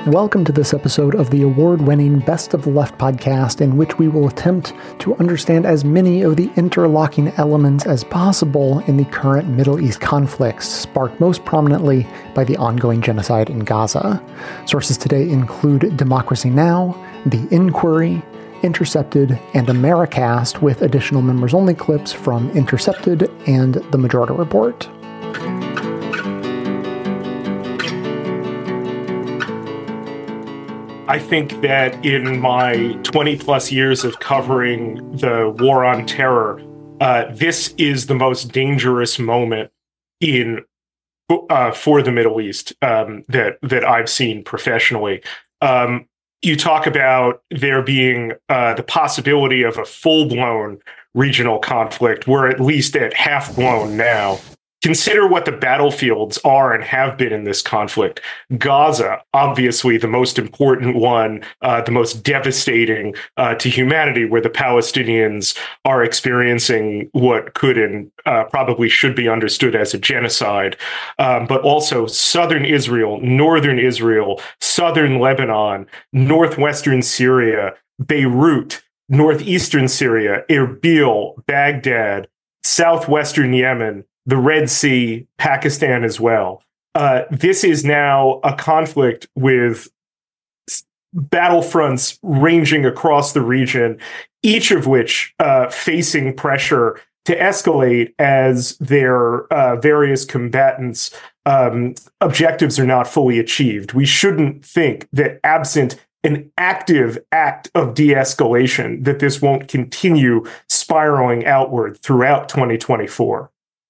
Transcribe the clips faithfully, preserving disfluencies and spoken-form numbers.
Welcome to this episode of the award-winning Best of the Left podcast, in which we will attempt to understand as many of the interlocking elements as possible in the current Middle East conflicts, sparked most prominently by the ongoing genocide in Gaza. Sources today include Democracy Now!, The Inquiry, Intercepted, and Americast, with additional members-only clips from Intercepted and The Majority Report. I think that in my twenty plus years of covering the war on terror, uh, this is the most dangerous moment in uh, for the Middle East um, that that I've seen professionally. Um, you talk about there being uh, the possibility of a full-blown regional conflict. We're at least at half-blown now. Consider what the battlefields are and have been in this conflict. Gaza, obviously the most important one, uh, the most devastating uh, to humanity, where the Palestinians are experiencing what could and uh, probably should be understood as a genocide. Um, but also southern Israel, northern Israel, southern Lebanon, northwestern Syria, Beirut, northeastern Syria, Erbil, Baghdad, southwestern Yemen, the Red Sea, Pakistan as well. Uh, this is now a conflict with battlefronts ranging across the region, each of which uh, facing pressure to escalate as their uh, various combatants' um, objectives are not fully achieved. We shouldn't think that absent an active act of de-escalation, that this won't continue spiraling outward throughout twenty twenty-four.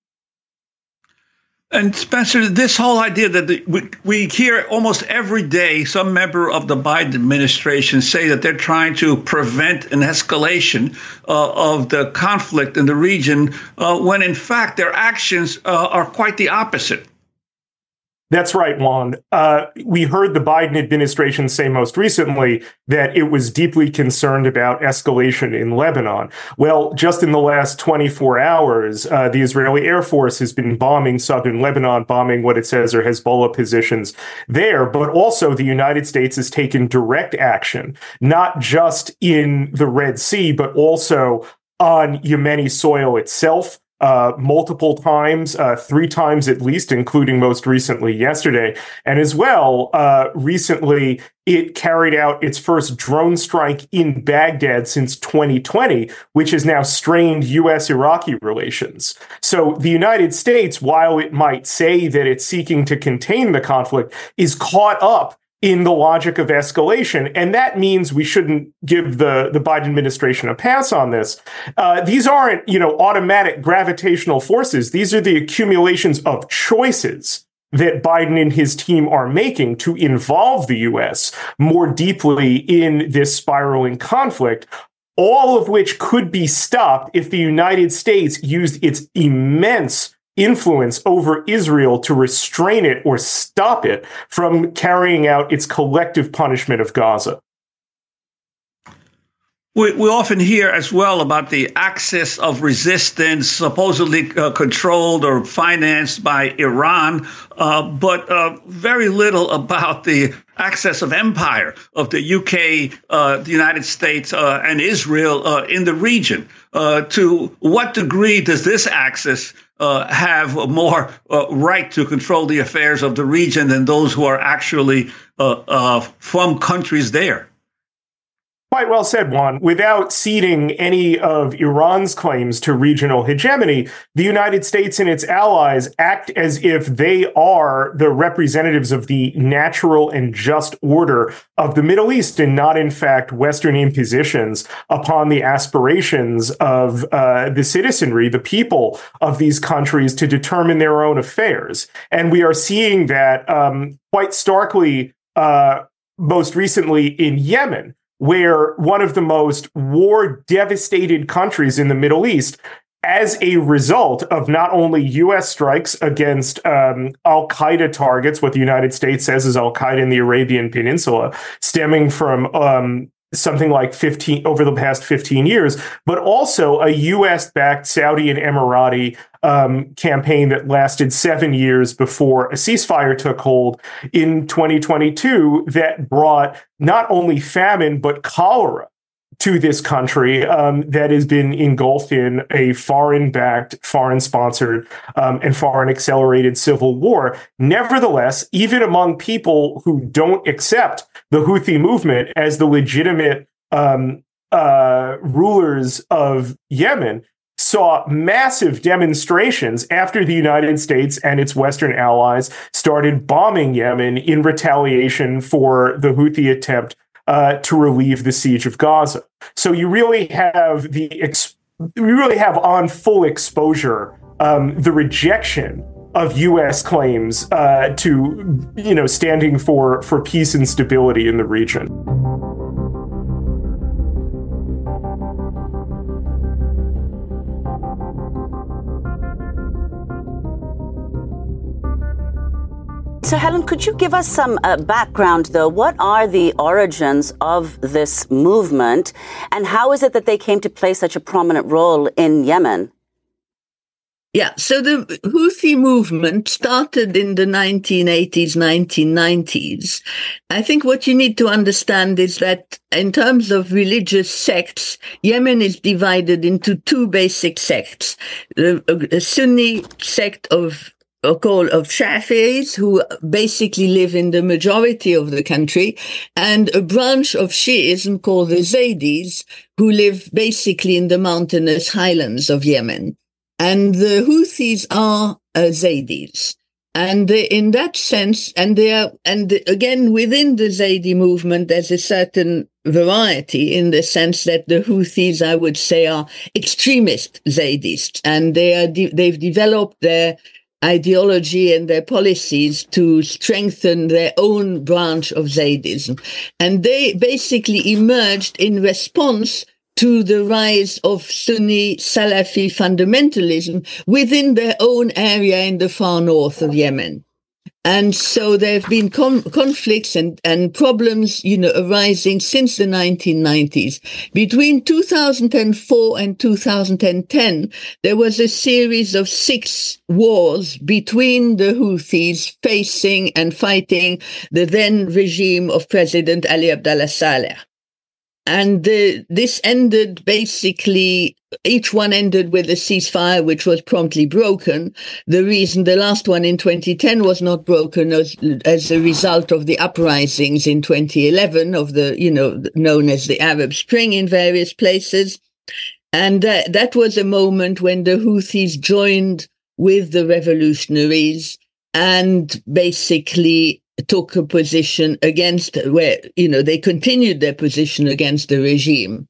And Spencer, this whole idea that the, we, we hear almost every day some member of the Biden administration say that they're trying to prevent an escalation uh, of the conflict in the region, uh, when in fact their actions uh, are quite the opposite. That's right, Juan. Uh, we heard the Biden administration say most recently that it was deeply concerned about escalation in Lebanon. Well, just in the last twenty-four hours, uh, the Israeli Air Force has been bombing southern Lebanon, bombing what it says are Hezbollah positions there. But also the United States has taken direct action, not just in the Red Sea, but also on Yemeni soil itself. Uh, multiple times, uh, three times at least, including most recently yesterday. And as well, uh, recently, it carried out its first drone strike in Baghdad since twenty twenty, which has now strained U S Iraqi relations. So the United States, while it might say that it's seeking to contain the conflict, is caught up in the logic of escalation. And that means we shouldn't give the, the Biden administration a pass on this. Uh, these aren't, you know, automatic gravitational forces. These are the accumulations of choices that Biden and his team are making to involve the U S more deeply in this spiraling conflict, all of which could be stopped if the United States used its immense influence over Israel to restrain it or stop it from carrying out its collective punishment of Gaza. We, we often hear as well about the axis of resistance, supposedly uh, controlled or financed by Iran, uh, but uh, very little about the axis of empire of the U K, uh, the United States, uh, and Israel uh, in the region. Uh, to what degree does this axis uh, have more uh, right to control the affairs of the region than those who are actually uh, uh, from countries there? Quite well said, Juan. Without ceding any of Iran's claims to regional hegemony, the United States and its allies act as if they are the representatives of the natural and just order of the Middle East, and not, in fact, Western impositions upon the aspirations of uh, the citizenry, the people of these countries, to determine their own affairs. And we are seeing that um, quite starkly, uh, most recently in Yemen, where one of the most war-devastated countries in the Middle East, as a result of not only U S strikes against um, al-Qaeda targets, what the United States says is al-Qaeda in the Arabian Peninsula, stemming from um, something like fifteen over the past fifteen years, but also a U S-backed Saudi and Emirati um, campaign that lasted seven years before a ceasefire took hold in twenty twenty-two that brought not only famine, but cholera to this country um, that has been engulfed in a foreign-backed, foreign-sponsored, um, and foreign-accelerated civil war. Nevertheless, even among people who don't accept the Houthi movement as the legitimate um, uh, rulers of Yemen, saw massive demonstrations after the United States and its Western allies started bombing Yemen in retaliation for the Houthi attempt Uh, to relieve the siege of Gaza. So you really have the ex- you really have on full exposure um, the rejection of U S claims uh, to you know standing for for peace and stability in the region. So, Helen, could you give us some uh, background, though? What are the origins of this movement, and how is it that they came to play such a prominent role in Yemen? Yeah, so the Houthi movement started in the nineteen eighties, nineteen nineties. I think what you need to understand is that in terms of religious sects, Yemen is divided into two basic sects. A Sunni sect of called of Shafi'is, who basically live in the majority of the country, and a branch of Shi'ism called the Zaydis, who live basically in the mountainous highlands of Yemen. And the Houthis are uh, Zaydis. And they, in that sense, and they are, and again, within the Zaydi movement, there's a certain variety in the sense that the Houthis, I would say, are extremist Zaydists, and they are, de- they've developed their ideology and their policies to strengthen their own branch of Zaydism. And they basically emerged in response to the rise of Sunni Salafi fundamentalism within their own area in the far north of Yemen. And so there have been com- conflicts and, and problems, you know, arising since the nineteen nineties. Between two thousand four and two thousand ten, there was a series of six wars between the Houthis facing and fighting the then regime of President Ali Abdullah Saleh. And uh, this ended basically, each one ended with a ceasefire, which was promptly broken. The reason the last one in twenty ten was not broken as, as a result of the uprisings in twenty eleven of the, you know, known as the Arab Spring in various places. And uh, that was a moment when the Houthis joined with the revolutionaries and basically took a position against, where, you know, they continued their position against the regime.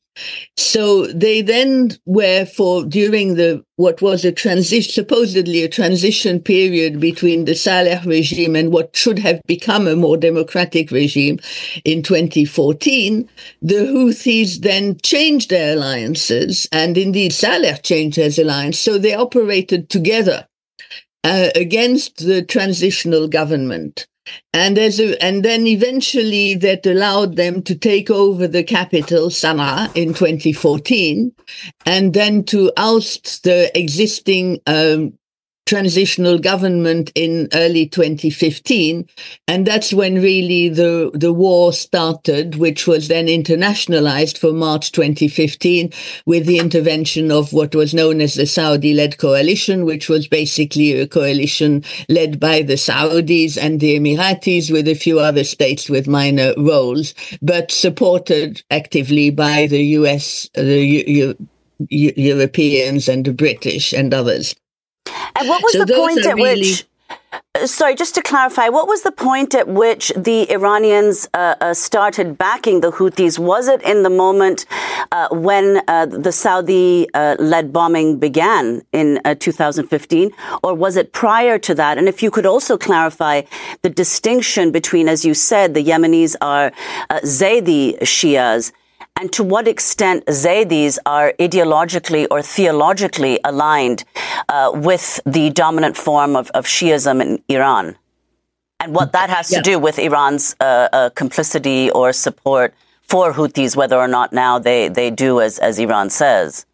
So they then were for, during the, what was a transition, supposedly a transition period between the Saleh regime and what should have become a more democratic regime in twenty fourteen, the Houthis then changed their alliances, and indeed Saleh changed his alliance, so they operated together uh, against the transitional government. And as a, and then eventually that allowed them to take over the capital, Sana'a, in twenty fourteen, and then to oust the existing um, transitional government in early twenty fifteen. And that's when really the, the war started, which was then internationalized for March twenty fifteen with the intervention of what was known as the Saudi-led coalition, which was basically a coalition led by the Saudis and the Emiratis with a few other states with minor roles, but supported actively by the U S, the U- U- Europeans and the British and others. And what was so the point at really... which, sorry, just to clarify, what was the point at which the Iranians uh, uh, started backing the Houthis? Was it in the moment uh, when uh, the Saudi-led uh, bombing began in uh, two thousand fifteen, or was it prior to that? And if you could also clarify the distinction between, as you said, the Yemenis are uh, Zaydi Shias, and to what extent Zaydis are ideologically or theologically aligned uh, with the dominant form of, of Shiism in Iran, and what that has yeah. to do with Iran's uh, uh, complicity or support for Houthis, whether or not now they, they do as, as Iran says.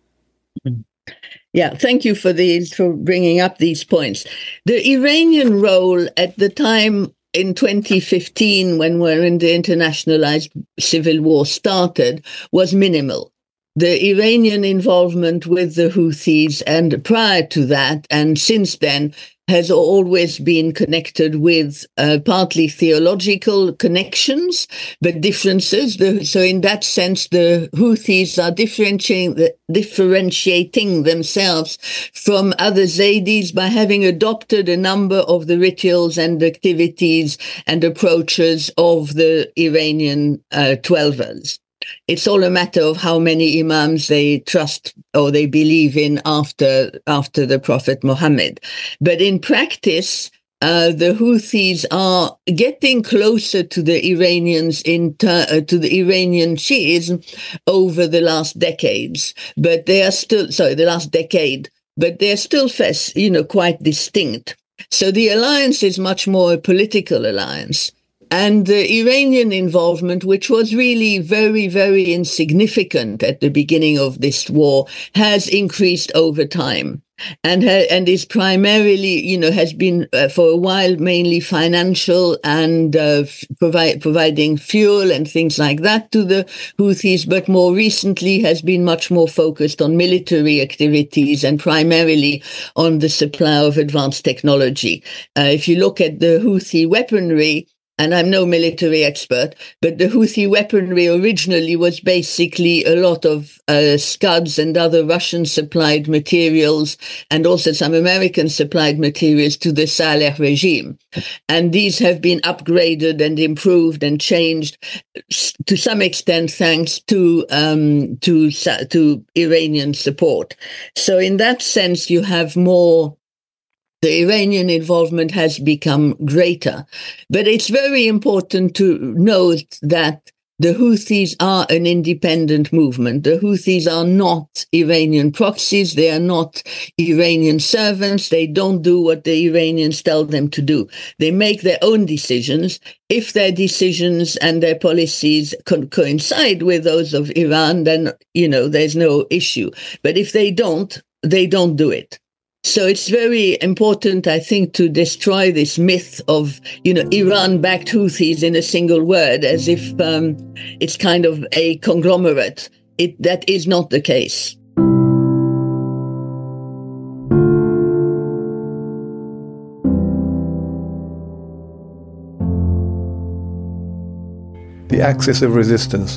Yeah, thank you for these, for bringing up these points. The Iranian role at the time in twenty fifteen, when when the internationalized civil war started, was minimal. The Iranian involvement with the Houthis, and prior to that, and since then, has always been connected with uh, partly theological connections, but differences. The, so in that sense, the Houthis are differentiating, the, differentiating themselves from other Zaydis by having adopted a number of the rituals and activities and approaches of the Iranian uh, Twelvers. It's all a matter of how many imams they trust or they believe in after after the Prophet Muhammad. But in practice, uh, the Houthis are getting closer to the Iranians in ter- uh, to the Iranian Shiism over the last decades. But they are still sorry, the last decade. But they're still, you know, quite distinct. So the alliance is much more a political alliance. And the Iranian involvement, which was really very, very insignificant at the beginning of this war, has increased over time and ha- and is primarily, you know, has been uh, for a while mainly financial and uh, f- provide, providing fuel and things like that to the Houthis, but more recently has been much more focused on military activities and primarily on the supply of advanced technology. Uh, if you look at the Houthi weaponry, and I'm no military expert, but the Houthi weaponry originally was basically a lot of uh, Scuds and other Russian-supplied materials, and also some American-supplied materials to the Saleh regime. And these have been upgraded and improved and changed to some extent thanks to um, to to Iranian support. So in that sense, you have more. The Iranian involvement has become greater. But it's very important to note that the Houthis are an independent movement. The Houthis are not Iranian proxies. They are not Iranian servants. They don't do what the Iranians tell them to do. They make their own decisions. If their decisions and their policies co- coincide with those of Iran, then, you know, there's no issue. But if they don't, they don't do it. So it's very important, I think, to destroy this myth of, you know, Iran-backed Houthis in a single word, as if um, it's kind of a conglomerate. It, that is not the case. The axis of resistance.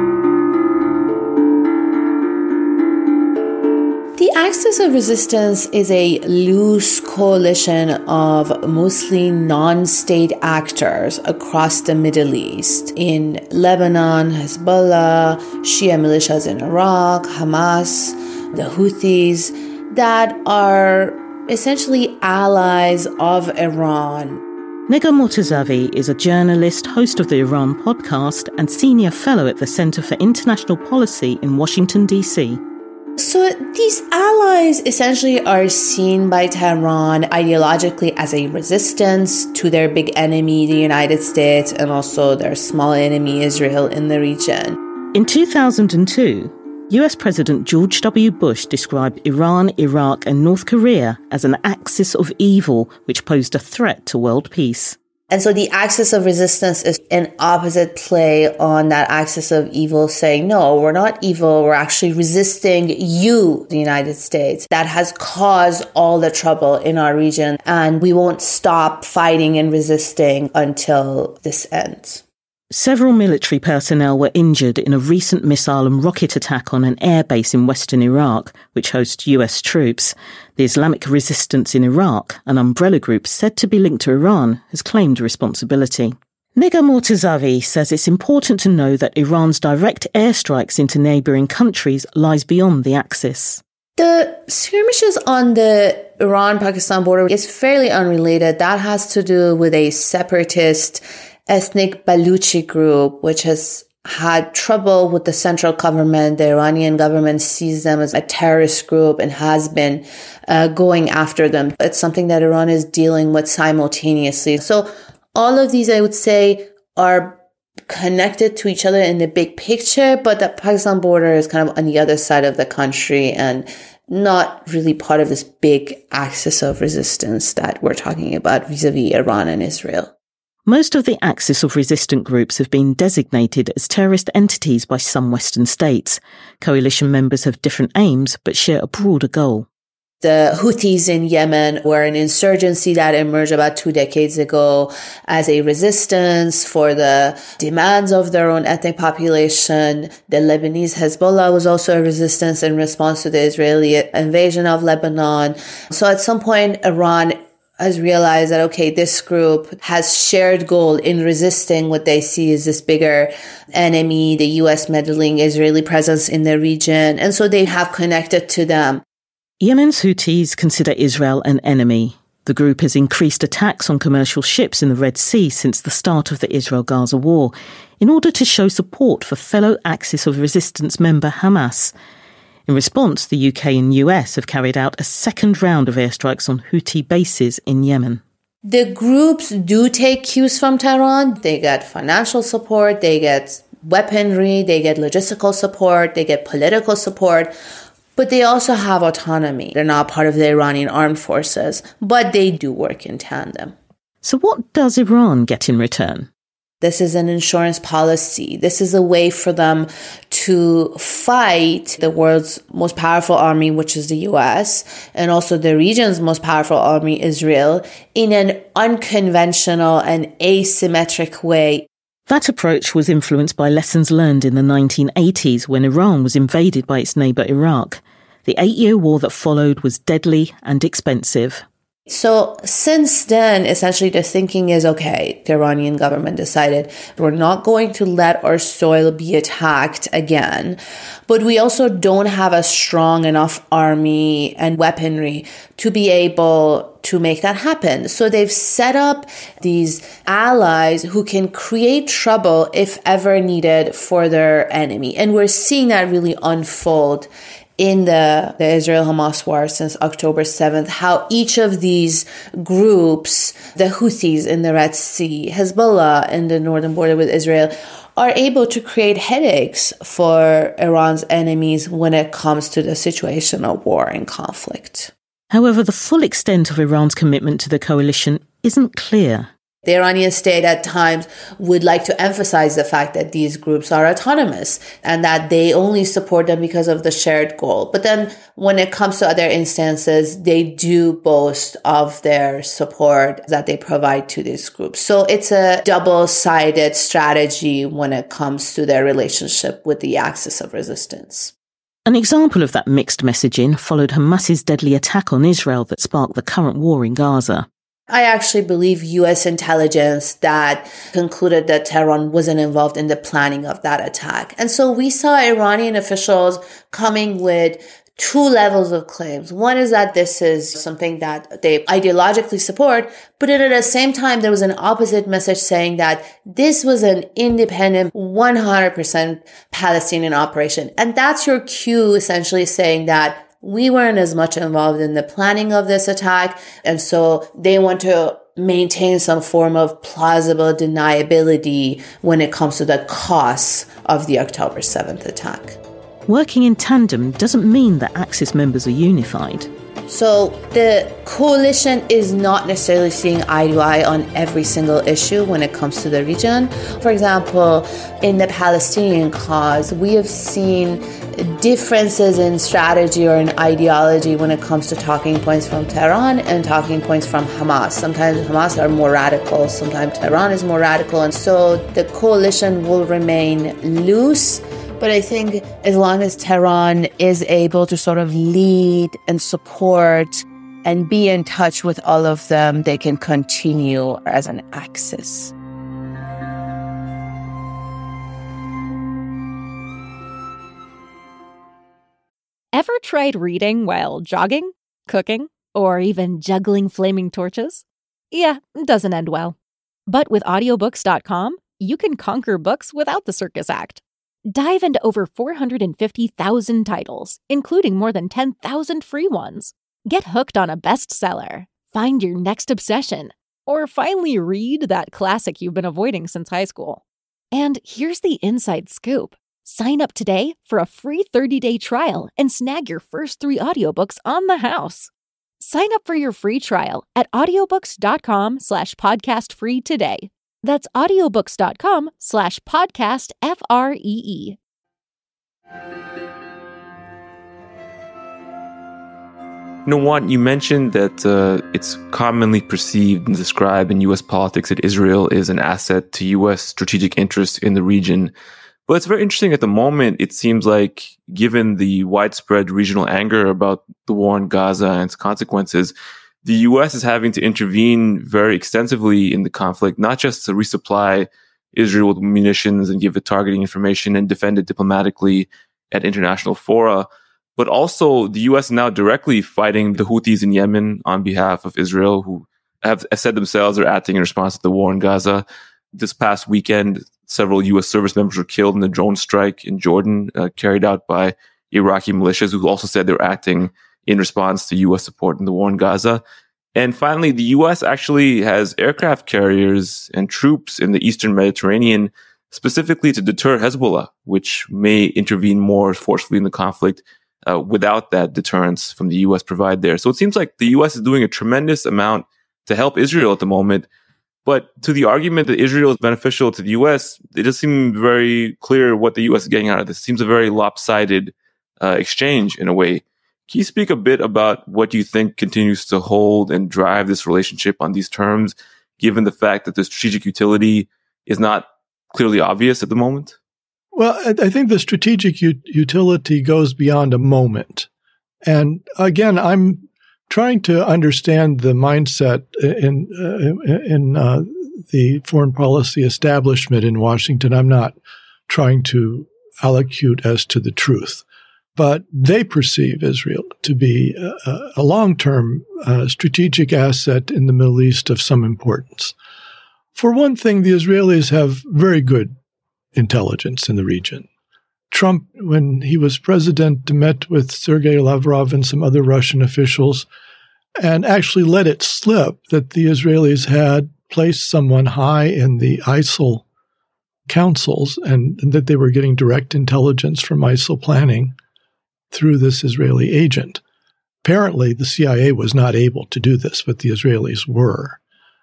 The Axis of Resistance is a loose coalition of mostly non-state actors across the Middle East. In Lebanon, Hezbollah, Shia militias in Iraq, Hamas, the Houthis, that are essentially allies of Iran. Negar Mortazavi is a journalist, host of the Iran podcast, and senior fellow at the Center for International Policy in Washington, D C. So these allies essentially are seen by Tehran ideologically as a resistance to their big enemy, the United States, and also their small enemy, Israel, in the region. In two thousand two, U S President George W. Bush described Iran, Iraq, and North Korea as an axis of evil which posed a threat to world peace. And so the axis of resistance is an opposite play on that axis of evil, saying, no, we're not evil. We're actually resisting you, the United States. That has caused all the trouble in our region. And we won't stop fighting and resisting until this ends. Several military personnel were injured in a recent missile and rocket attack on an airbase in western Iraq, which hosts U S troops. The Islamic Resistance in Iraq, an umbrella group said to be linked to Iran, has claimed responsibility. Negar Mortazavi says it's important to know that Iran's direct airstrikes into neighbouring countries lies beyond the Axis. The skirmishes on the Iran-Pakistan border is fairly unrelated. That has to do with a separatist ethnic Baluchi group, which has had trouble with the central government. The Iranian government sees them as a terrorist group and has been uh, going after them. It's something that Iran is dealing with simultaneously. So all of these, I would say, are connected to each other in the big picture, but the Pakistan border is kind of on the other side of the country and not really part of this big axis of resistance that we're talking about vis-a-vis Iran and Israel. Most of the axis of resistant groups have been designated as terrorist entities by some Western states. Coalition members have different aims, but share a broader goal. The Houthis in Yemen were an insurgency that emerged about two decades ago as a resistance for the demands of their own ethnic population. The Lebanese Hezbollah was also a resistance in response to the Israeli invasion of Lebanon. So at some point, Iran has realized that, okay, this group has shared goal in resisting what they see as this bigger enemy, the U S meddling Israeli presence in the region. And so they have connected to them. Yemen's Houthis consider Israel an enemy. The group has increased attacks on commercial ships in the Red Sea since the start of the Israel-Gaza war in order to show support for fellow Axis of Resistance member Hamas. In response, the U K and U S have carried out a second round of airstrikes on Houthi bases in Yemen. The groups do take cues from Tehran. They get financial support, they get weaponry, they get logistical support, they get political support. But they also have autonomy. They're not part of the Iranian armed forces, but they do work in tandem. So what does Iran get in return? This is an insurance policy. This is a way for them to fight the world's most powerful army, which is the U S, and also the region's most powerful army, Israel, in an unconventional and asymmetric way. That approach was influenced by lessons learned in the nineteen eighties when Iran was invaded by its neighbour Iraq. The eight-year war that followed was deadly and expensive. So since then, essentially the thinking is, okay, the Iranian government decided we're not going to let our soil be attacked again, but we also don't have a strong enough army and weaponry to be able to make that happen. So they've set up these allies who can create trouble if ever needed for their enemy. And we're seeing that really unfold in the, the Israel-Hamas war since October seventh, how each of these groups, the Houthis in the Red Sea, Hezbollah in the northern border with Israel, are able to create headaches for Iran's enemies when it comes to the situation of war and conflict. However, the full extent of Iran's commitment to the coalition isn't clear. The Iranian state at times would like to emphasize the fact that these groups are autonomous and that they only support them because of the shared goal. But then when it comes to other instances, they do boast of their support that they provide to these groups. So it's a double-sided strategy when it comes to their relationship with the axis of resistance. An example of that mixed messaging followed Hamas's deadly attack on Israel that sparked the current war in Gaza. I actually believe U S intelligence that concluded that Tehran wasn't involved in the planning of that attack. And so we saw Iranian officials coming with two levels of claims. One is that this is something that they ideologically support, but at the same time, there was an opposite message saying that this was an independent, one hundred percent Palestinian operation. And that's your cue essentially saying that we weren't as much involved in the planning of this attack, and so they want to maintain some form of plausible deniability when it comes to the costs of the October seventh attack. Working in tandem doesn't mean that Axis members are unified. So the coalition is not necessarily seeing eye to eye on every single issue when it comes to the region. For example, in the Palestinian cause, we have seen differences in strategy or in ideology when it comes to talking points from Tehran and talking points from Hamas. Sometimes Hamas are more radical, sometimes Tehran is more radical, and so the coalition will remain loose. But I think as long as Tehran is able to sort of lead and support and be in touch with all of them, they can continue as an axis. Ever tried reading while jogging, cooking, or even juggling flaming torches? Yeah, it doesn't end well. But with audiobooks dot com, you can conquer books without the circus act. Dive into over four hundred fifty thousand titles, including more than ten thousand free ones. Get hooked on a bestseller, find your next obsession, or finally read that classic you've been avoiding since high school. And here's the inside scoop. Sign up today for a free thirty-day trial and snag your first three audiobooks on the house. Sign up for your free trial at audiobooks.com slash podcast free today. That's audiobooks.com slash podcast F R E E. Nawant, you mentioned that uh, it's commonly perceived and described in U S politics that Israel is an asset to U S strategic interests in the region. But it's very interesting at the moment. It seems like, given the widespread regional anger about the war in Gaza and its consequences, the U S is having to intervene very extensively in the conflict, not just to resupply Israel with munitions and give it targeting information and defend it diplomatically at international fora, but also the U S is now directly fighting the Houthis in Yemen on behalf of Israel, who have said themselves are acting in response to the war in Gaza. This past weekend, several U S service members were killed in the drone strike in Jordan, uh, carried out by Iraqi militias, who also said they were acting in response to U S support in the war in Gaza. And finally, the U S actually has aircraft carriers and troops in the Eastern Mediterranean specifically to deter Hezbollah, which may intervene more forcefully in the conflict uh, without that deterrence from the U S provide there. So it seems like the U S is doing a tremendous amount to help Israel at the moment. But to the argument that Israel is beneficial to the U S, it does seem very clear what the U S is getting out of this. It seems a very lopsided uh, exchange in a way. Can you speak a bit about what you think continues to hold and drive this relationship on these terms, given the fact that the strategic utility is not clearly obvious at the moment? Well, I think the strategic u- utility goes beyond a moment. And again, I'm trying to understand the mindset in uh, in uh, the foreign policy establishment in Washington. I'm not trying to allocute as to the truth. But they perceive Israel to be a, a long-term uh, strategic asset in the Middle East of some importance. For one thing, the Israelis have very good intelligence in the region. Trump, when he was president, met with Sergei Lavrov and some other Russian officials and actually let it slip that the Israelis had placed someone high in the I S I L councils and, and that they were getting direct intelligence from I S I L planning through this Israeli agent. Apparently, the C I A was not able to do this, but the Israelis were.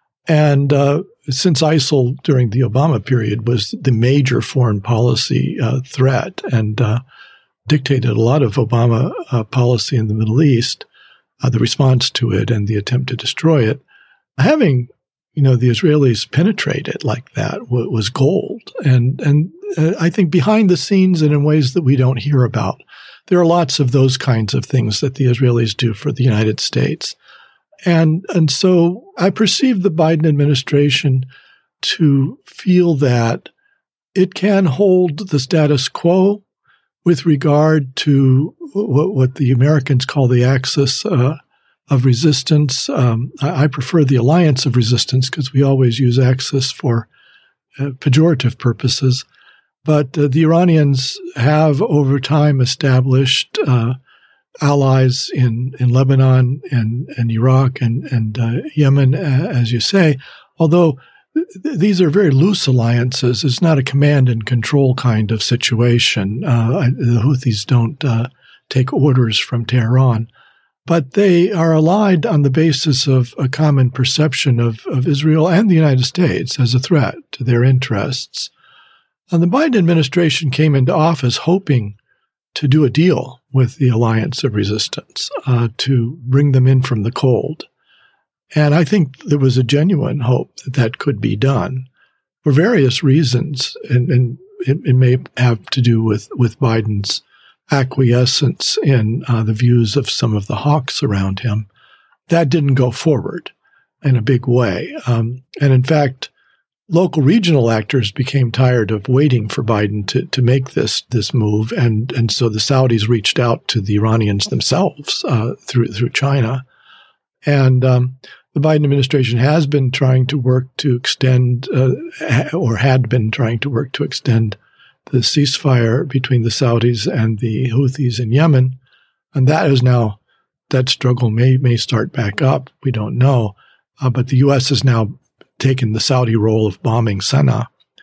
And uh, since I S I L during the Obama period was the major foreign policy uh, threat and uh, dictated a lot of Obama uh, policy in the Middle East, uh, the response to it and the attempt to destroy it, having you know the Israelis penetrate it like that w- was gold. And and uh, I think behind the scenes and in ways that we don't hear about, there are lots of those kinds of things that the Israelis do for the United States. And and so I perceive the Biden administration to feel that it can hold the status quo with regard to what, what the Americans call the axis uh, of resistance. Um, I, I prefer the alliance of resistance because we always use axis for uh, pejorative purposes. But uh, the Iranians have over time established uh, allies in, in Lebanon and, and Iraq and, and uh, Yemen, uh, as you say, although th- these are very loose alliances. It's not a command and control kind of situation. Uh, the Houthis don't uh, take orders from Tehran, but they are allied on the basis of a common perception of, of Israel and the United States as a threat to their interests. And the Biden administration came into office hoping to do a deal with the alliance of resistance, uh, to bring them in from the cold. And I think there was a genuine hope that that could be done for various reasons. And, and it, it may have to do with, with Biden's acquiescence in uh, the views of some of the hawks around him. That didn't go forward in a big way. Um, and in fact, local regional actors became tired of waiting for Biden to, to make this this move, and and so the Saudis reached out to the Iranians themselves uh, through through China, and um, the Biden administration has been trying to work to extend, uh, or had been trying to work to extend the ceasefire between the Saudis and the Houthis in Yemen, and that is now that struggle may may start back up. We don't know, uh, but the U S has now taken the Saudi role of bombing Sana'a.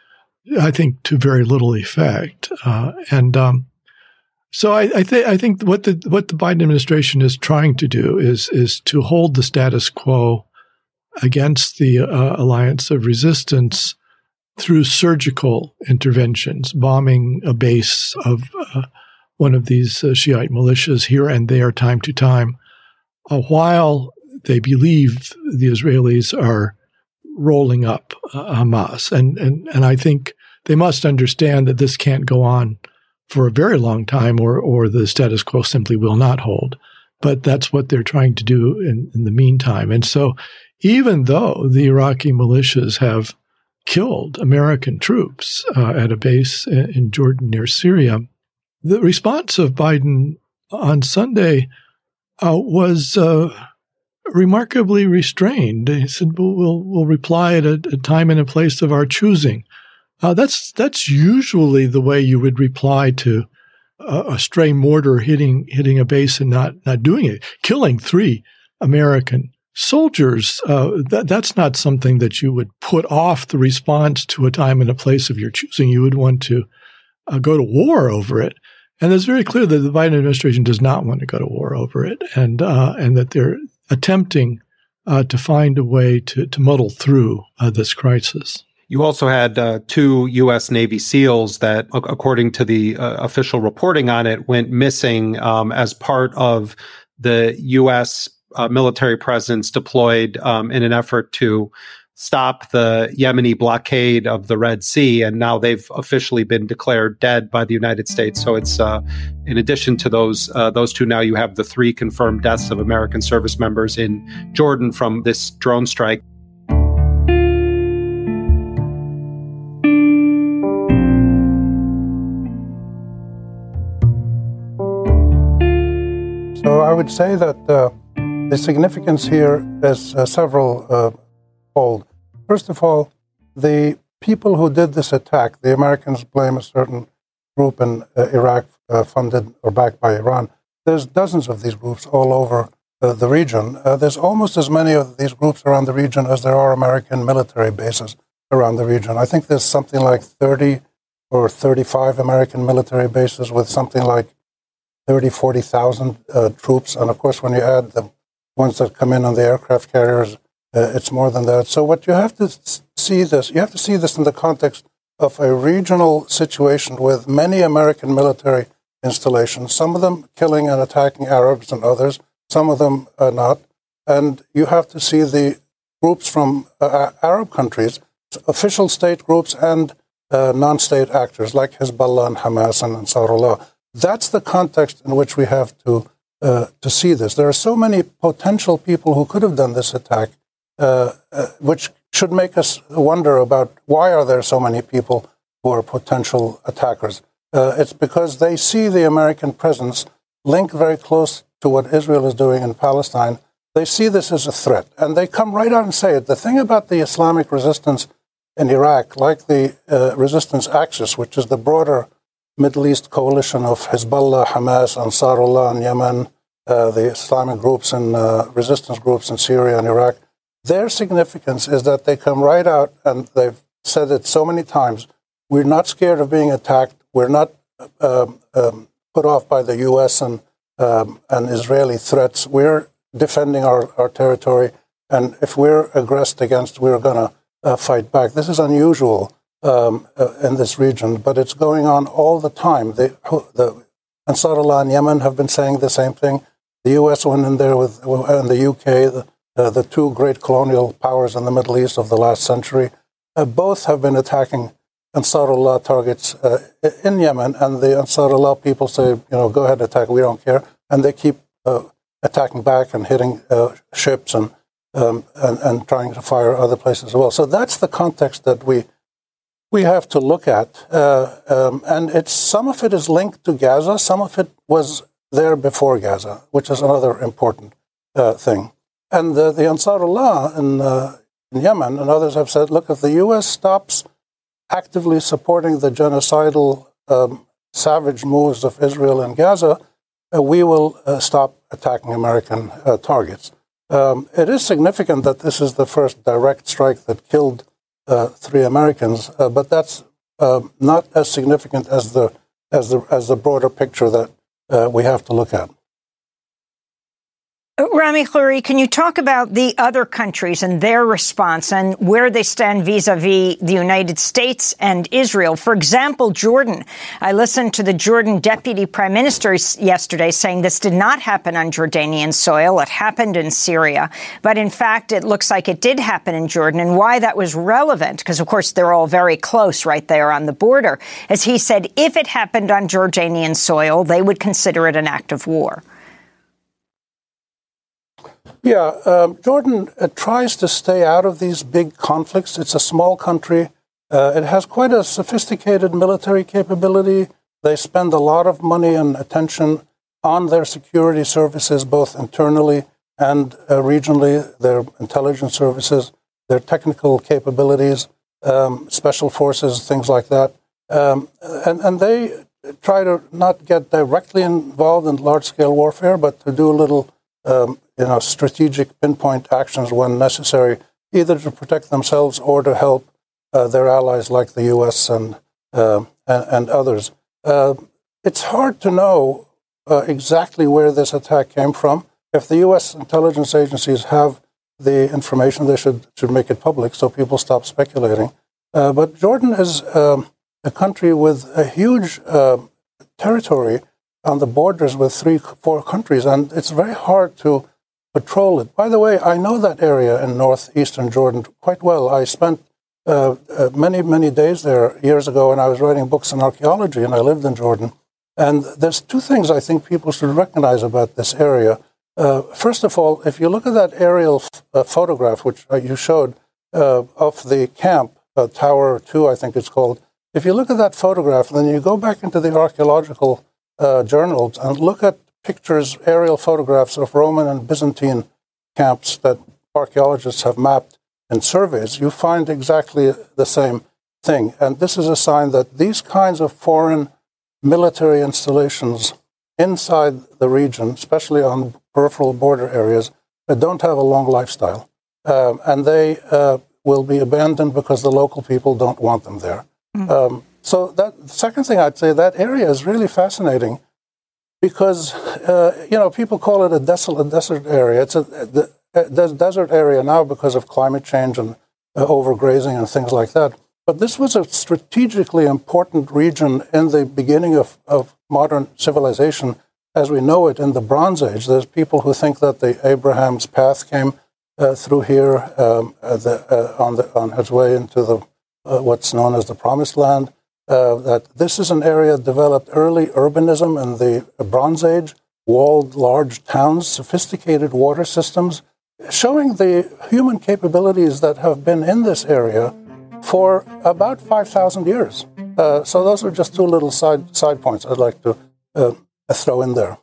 I think, to very little effect. Uh, and um, so I, I think I think what the what the Biden administration is trying to do is is to hold the status quo against the uh, alliance of resistance through surgical interventions, bombing a base of uh, one of these uh, Shiite militias here and there, time to time, uh, while they believe the Israelis are rolling up uh, Hamas. And, and, and I think they must understand that this can't go on for a very long time, or, or the status quo simply will not hold. But that's what they're trying to do in, in the meantime. And so even though the Iraqi militias have killed American troops uh, at a base in Jordan near Syria, the response of Biden on Sunday uh, was uh, remarkably restrained. He said, we'll, we'll, we'll reply at a, a time and a place of our choosing. Uh, that's that's usually the way you would reply to a, a stray mortar hitting hitting a base and not, not doing it. Killing three American soldiers, uh, that, that's not something that you would put off the response to a time and a place of your choosing. You would want to uh, go to war over it. And it's very clear that the Biden administration does not want to go to war over it, and uh, and that they're attempting uh, to find a way to, to muddle through uh, this crisis. You also had uh, two U S Navy SEALs that, according to the uh, official reporting on it, went missing um, as part of the U S Uh, military presence deployed um, in an effort to stop the Yemeni blockade of the Red Sea. And now they've officially been declared dead by the United States. So it's, uh, in addition to those, uh, those two, now you have the three confirmed deaths of American service members in Jordan from this drone strike. So I would say that uh, the significance here is uh, several uh, fold. First of all, the people who did this attack, the Americans blame a certain group in uh, Iraq uh, funded or backed by Iran. There's dozens of these groups all over uh, the region. Uh, there's almost as many of these groups around the region as there are American military bases around the region. I think there's something like thirty or thirty-five American military bases with something like thirty, forty thousand uh, troops. And of course, when you add the ones that come in on the aircraft carriers, uh, it's more than that. So what you have to see this, you have to see this in the context of a regional situation with many American military installations, some of them killing and attacking Arabs and others, some of them uh, not. And you have to see the groups from uh, Arab countries, official state groups and uh, non-state actors like Hezbollah and Hamas and Ansarullah. That's the context in which we have to uh, to see this. There are so many potential people who could have done this attack, uh, uh, which should make us wonder about why are there so many people who are potential attackers. Uh, it's because they see the American presence linked very close to what Israel is doing in Palestine. They see this as a threat, and they come right out and say it. The thing about the Islamic resistance in Iraq, like the uh, resistance axis, which is the broader Middle East coalition of Hezbollah, Hamas, Ansarullah in Yemen, uh, the Islamic groups and uh, resistance groups in Syria and Iraq, their significance is that they come right out, and they've said it so many times, we're not scared of being attacked, we're not um, um, put off by the U S and, um, and Israeli threats, we're defending our, our territory, and if we're aggressed against, we're going to uh, fight back. This is unusual um, uh, in this region, but it's going on all the time. The, the Ansarullah in Yemen have been saying the same thing. The U S went in there with, and the U K, the, uh, the two great colonial powers in the Middle East of the last century, uh, both have been attacking Ansarullah targets uh, in Yemen, and the Ansarullah people say, you know, go ahead, attack, we don't care, and they keep uh, attacking back and hitting uh, ships and, um, and and trying to fire other places as well. So that's the context that we we have to look at, uh, um, and it's some of it is linked to Gaza, some of it was there before Gaza, which is another important uh, thing. And the, the Ansarullah in, uh, in Yemen and others have said, look, if the U S stops actively supporting the genocidal, um, savage moves of Israel in Gaza, uh, we will uh, stop attacking American uh, targets. Um, it is significant that this is the first direct strike that killed uh, three Americans, uh, but that's uh, not as significant as the as the as the broader picture that uh, we have to look at. Rami Khouri, can you talk about the other countries and their response and where they stand vis-a-vis the United States and Israel? For example, Jordan. I listened to the Jordan deputy prime minister yesterday saying this did not happen on Jordanian soil. It happened in Syria. But in fact, it looks like it did happen in Jordan, and why that was relevant, because, of course, they're all very close right there on the border. As he said, if it happened on Jordanian soil, they would consider it an act of war. Yeah, um, Jordan uh, tries to stay out of these big conflicts. It's a small country. Uh, it has quite a sophisticated military capability. They spend a lot of money and attention on their security services, both internally and uh, regionally, their intelligence services, their technical capabilities, um, special forces, things like that. Um, and, and they try to not get directly involved in large-scale warfare, but to do a little um, you know, strategic pinpoint actions when necessary, either to protect themselves or to help uh, their allies like the U S and uh, and, and others. Uh, it's hard to know uh, exactly where this attack came from. If the U S intelligence agencies have the information, they should should make it public so people stop speculating. Uh, but Jordan is um, a country with a huge uh, territory on the borders with three, four countries, and it's very hard to patrol it. By the way, I know that area in northeastern Jordan quite well. I spent uh, uh, many, many days there years ago, and I was writing books in archaeology, and I lived in Jordan. And there's two things I think people should recognize about this area. Uh, first of all, if you look at that aerial f- uh, photograph, which uh, you showed, uh, of the camp, uh, Tower two, I think it's called, if you look at that photograph, then you go back into the archaeological uh, journals and look at pictures, aerial photographs of Roman and Byzantine camps that archaeologists have mapped in surveys, you find exactly the same thing. And this is a sign that these kinds of foreign military installations inside the region, especially on peripheral border areas, that don't have a long lifestyle. Um, and they uh, will be abandoned because the local people don't want them there. Mm-hmm. Um, so that the second thing I'd say, that area is really fascinating because, uh, you know, people call it a desolate desert area. It's a, a, a desert area now because of climate change and uh, overgrazing and things like that. But this was a strategically important region in the beginning of, of modern civilization as we know it in the Bronze Age. There's people who think that the Abraham's path came uh, through here um, uh, the, uh, on, the, on its way into the uh, what's known as the Promised Land. Uh, that this is an area developed early urbanism in the Bronze Age, walled large towns, sophisticated water systems, showing the human capabilities that have been in this area for about five thousand years. Uh, so those are just two little side side points I'd like to uh, throw in there.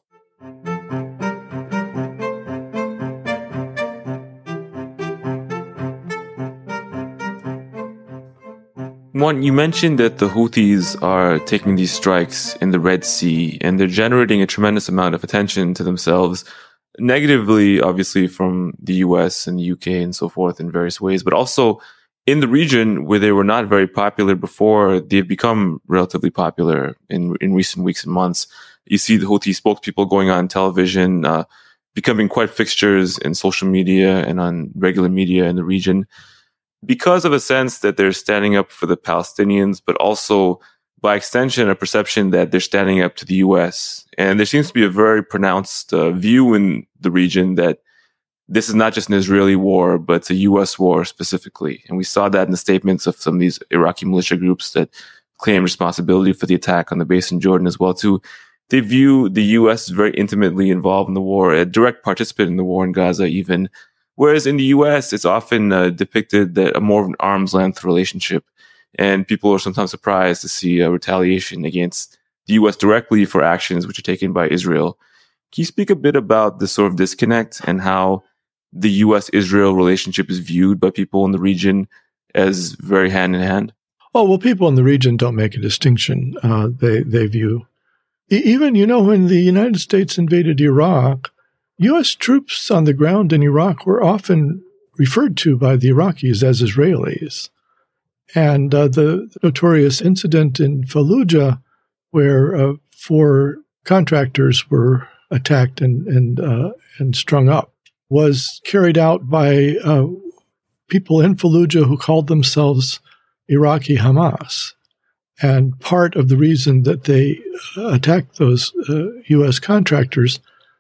One, you mentioned that the Houthis are taking these strikes in the Red Sea, and they're generating a tremendous amount of attention to themselves, negatively, obviously, from the U S and the U K and so forth in various ways, but also in the region where they were not very popular before, they've become relatively popular in in recent weeks and months. You see the Houthi spokespeople going on television, uh, becoming quite fixtures in social media and on regular media in the region, because of a sense that they're standing up for the Palestinians, but also by extension, a perception that they're standing up to the U S. And there seems to be a very pronounced uh, view in the region that this is not just an Israeli war, but it's a U S war specifically. And we saw that in the statements of some of these Iraqi militia groups that claim responsibility for the attack on the base in Jordan as well, too. They view the U S as very intimately involved in the war, a direct participant in the war in Gaza even. Whereas in the U S, it's often uh, depicted that a more of an arm's length relationship. And people are sometimes surprised to see a retaliation against the U S directly for actions which are taken by Israel. Can you speak a bit about this sort of disconnect and how the U S Israel relationship is viewed by people in the region as very hand in hand? Oh, well, people in the region don't make a distinction. Uh, they, they view, even, you know, when the United States invaded Iraq, U S troops on the ground in Iraq were often referred to by the Iraqis as Israelis. And uh, the notorious incident in Fallujah, where uh, four contractors were attacked and and uh, and strung up, was carried out by uh, people in Fallujah who called themselves Iraqi Hamas. And part of the reason that they attacked those uh, U S contractors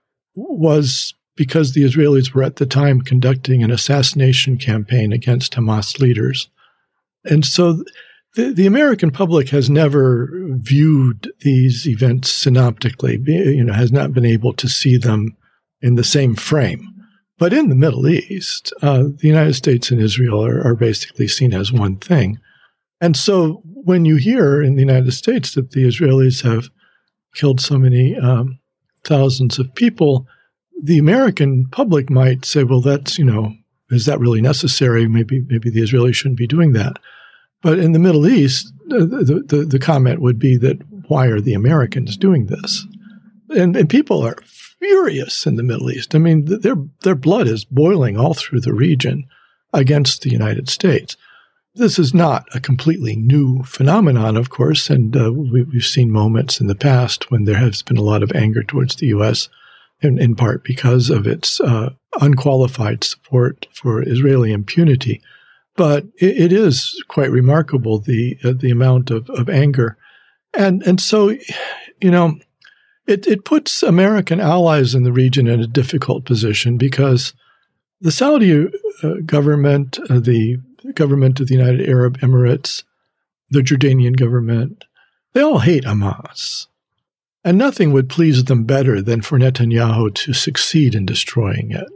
was because the Israelis were at the time conducting an assassination campaign against Hamas leaders. And so the, the American public has never viewed these events synoptically, you know, has not been able to see them in the same frame. But in the Middle East, uh, the United States and Israel are, are basically seen as one thing. And so when you hear in the United States that the Israelis have killed so many um, thousands of people, the American public might say, well, that's, you know, is that really necessary? Maybe maybe the Israelis shouldn't be doing that. But in the Middle East, the, the, the comment would be that why are the Americans doing this? And, and people are furious in the Middle East. I mean, their their blood is boiling all through the region against the United States. This is not a completely new phenomenon, of course, and uh, we, we've seen moments in the past when there has been a lot of anger towards the U S, in, in part because of its uh, unqualified support for Israeli impunity. But it, it is quite remarkable, the uh, the amount of, of anger. And and so, you know, it, it puts American allies in the region in a difficult position because the Saudi uh, government, uh, the government of the United Arab Emirates, the Jordanian government, they all hate Hamas. And nothing would please them better than for Netanyahu to succeed in destroying it.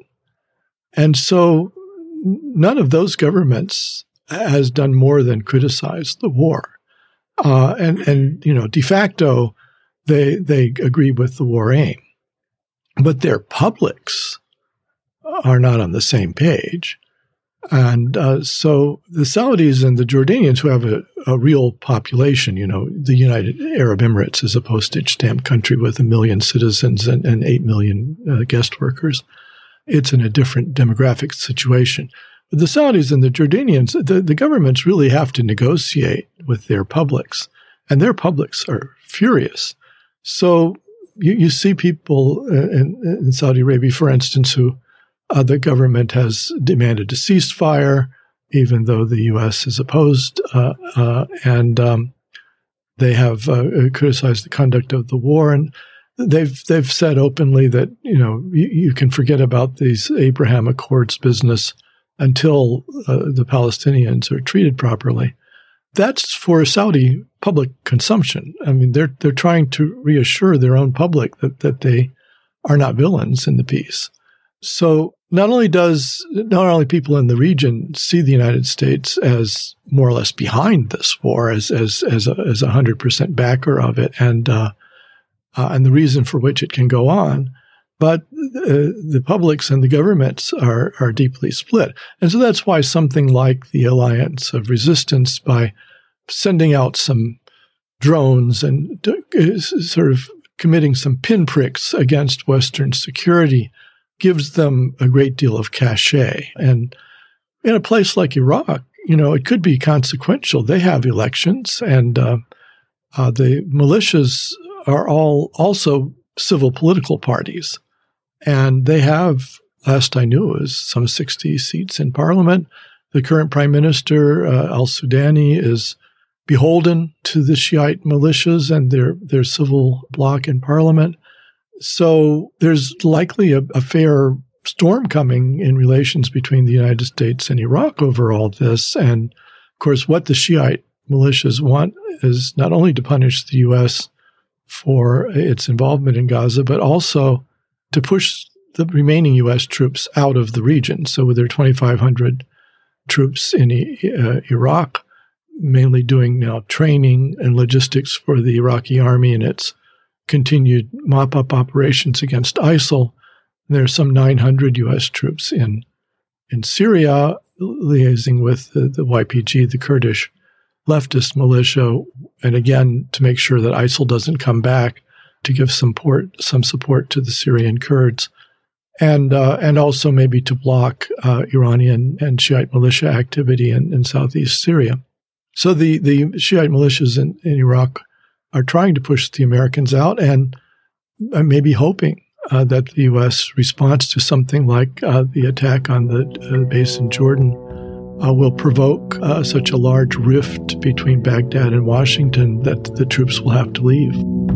And so none of those governments has done more than criticize the war. Uh, and, and, you know, de facto, they, they agree with the war aim. But their publics are not on the same page. And uh, so the Saudis and the Jordanians, who have a, a real population, you know, the United Arab Emirates is a postage stamp country with a million citizens and, and eight million uh, guest workers. It's in a different demographic situation. But the Saudis and the Jordanians, the, the governments really have to negotiate with their publics, and their publics are furious. So you, you see people in, in Saudi Arabia, for instance, who Uh, the government has demanded a ceasefire, even though the U S is opposed, uh, uh, and um, they have uh, criticized the conduct of the war. And they've they've said openly that, you know, you, you can forget about these Abraham Accords business until uh, the Palestinians are treated properly. That's for Saudi public consumption. I mean, they're they're trying to reassure their own public that that they are not villains in the peace. So not only does not only people in the region see the United States as more or less behind this war, as as as a as a hundred percent backer of it, and uh, uh, and the reason for which it can go on, but uh, the publics and the governments are are deeply split, and so that's why something like the Alliance of Resistance, by sending out some drones and uh, sort of committing some pinpricks against Western security, gives them a great deal of cachet. And in a place like Iraq, you know, it could be consequential. They have elections, and uh, uh, the militias are all also civil political parties. And they have, last I knew, is some sixty seats in parliament. The current prime minister, uh, al-Sudani, is beholden to the Shiite militias and their, their civil bloc in parliament. So there's likely a, a fair storm coming in relations between the United States and Iraq over all this. And, of course, what the Shiite militias want is not only to punish the U S for its involvement in Gaza, but also to push the remaining U S troops out of the region. So with their twenty-five hundred troops in uh, Iraq, mainly doing now training and logistics for the Iraqi army and its continued mop-up operations against ISIL. There are some nine hundred U S troops in in Syria, liaising with the, the Y P G, the Kurdish leftist militia, and again, to make sure that ISIL doesn't come back, to give some support, some support to the Syrian Kurds, and uh, and also maybe to block uh, Iranian and Shiite militia activity in, in southeast Syria. So the, the Shiite militias in, in Iraq are trying to push the Americans out and uh, maybe hoping uh, that the U S response to something like uh, the attack on the uh, base in Jordan uh, will provoke uh, such a large rift between Baghdad and Washington that the troops will have to leave.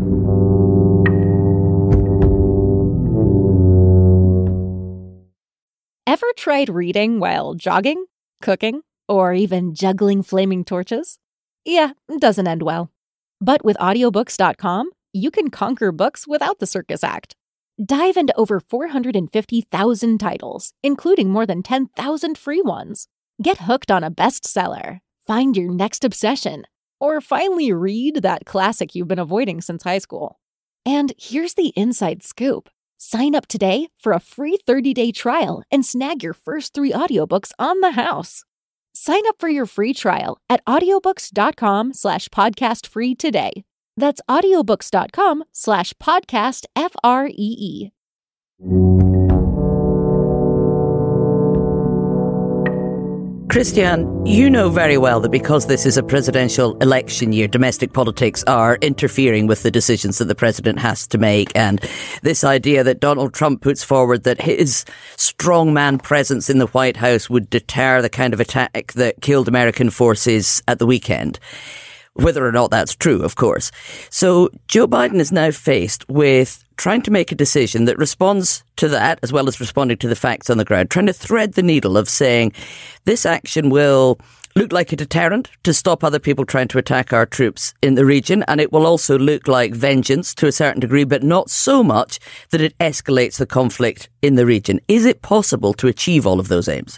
Ever tried reading while jogging, cooking, or even juggling flaming torches? Yeah, doesn't end well. But with audiobooks dot com, you can conquer books without the circus act. Dive into over four hundred fifty thousand titles, including more than ten thousand free ones. Get hooked on a bestseller, find your next obsession, or finally read that classic you've been avoiding since high school. And here's the inside scoop. Sign up today for a free thirty-day trial and snag your first three audiobooks on the house. Sign up for your free trial at audiobooks dot com slash podcast free today. That's audiobooks dot com slash podcast F R E E. Christian, you know very well that because this is a presidential election year, domestic politics are interfering with the decisions that the president has to make. And this idea that Donald Trump puts forward that his strongman presence in the White House would deter the kind of attack that killed American forces at the weekend. Whether or not that's true, of course. So Joe Biden is now faced with trying to make a decision that responds to that, as well as responding to the facts on the ground, trying to thread the needle of saying this action will look like a deterrent to stop other people trying to attack our troops in the region. And it will also look like vengeance to a certain degree, but not so much that it escalates the conflict in the region. Is it possible to achieve all of those aims?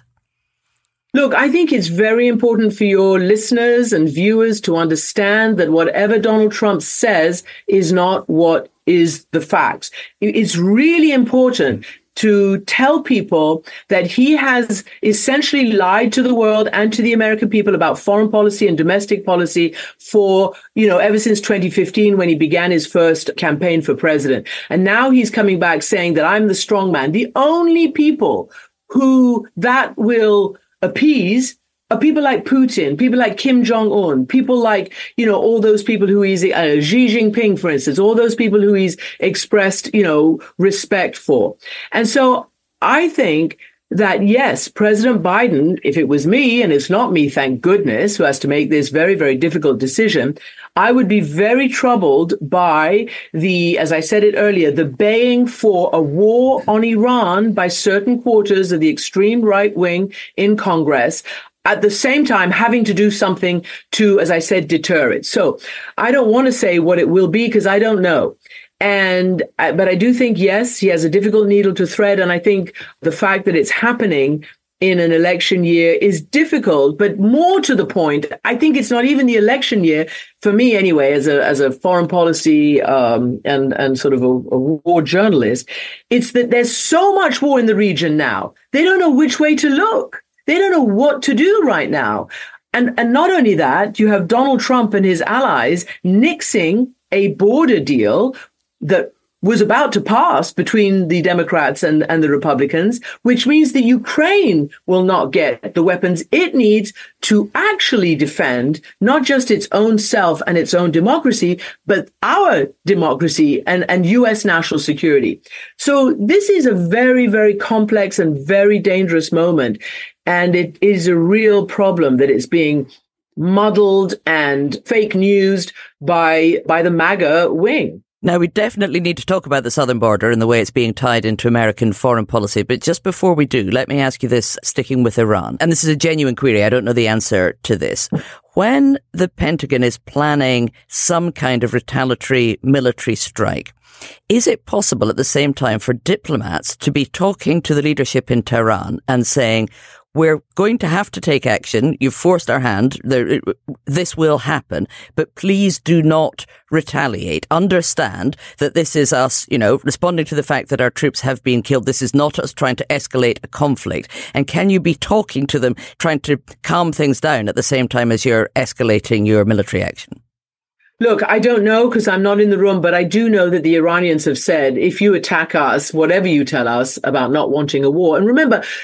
Look, I think it's very important for your listeners and viewers to understand that whatever Donald Trump says is not what is the facts. It's really important to tell people that he has essentially lied to the world and to the American people about foreign policy and domestic policy for, you know, ever since twenty fifteen when he began his first campaign for president. And now he's coming back saying that I'm the strong man. The only people who that will appease are people like Putin, people like Kim Jong-un, people like, you know, all those people who he's, uh, Xi Jinping, for instance, all those people who he's expressed, you know, respect for. And so I think that, yes, President Biden, if it was me, and it's not me, thank goodness, who has to make this very, very difficult decision, I would be very troubled by the, as I said it earlier, the baying for a war on Iran by certain quarters of the extreme right wing in Congress, at the same time having to do something to, as I said, deter it. So I don't want to say what it will be because I don't know. And, but I do think, yes, he has a difficult needle to thread. And I think the fact that it's happening in an election year is difficult, but more to the point, I think it's not even the election year for me anyway, as a, as a foreign policy, um, and, and sort of a, a war journalist. It's that there's so much war in the region now. They don't know which way to look. They don't know what to do right now. And, and not only that, you have Donald Trump and his allies nixing a border deal that was about to pass between the Democrats and, and the Republicans, which means that Ukraine will not get the weapons it needs to actually defend not just its own self and its own democracy, but our democracy and, and U S national security. So this is a very, very complex and very dangerous moment. And it is a real problem that it's being muddled and fake newsed by, by the MAGA wing. Now, we definitely need to talk about the southern border and the way it's being tied into American foreign policy. But just before we do, let me ask you this, sticking with Iran. And this is a genuine query. I don't know the answer to this. When the Pentagon is planning some kind of retaliatory military strike, is it possible at the same time for diplomats to be talking to the leadership in Tehran and saying, we're going to have to take action. You've forced our hand. There, this will happen, but please do not retaliate. Understand that this is us, you know, responding to the fact that our troops have been killed. This is not us trying to escalate a conflict. And can you be talking to them, trying to calm things down at the same time as you're escalating your military action? Look, I don't know because I'm not in the room, but I do know that the Iranians have said, if you attack us, whatever you tell us about not wanting a war. And remember,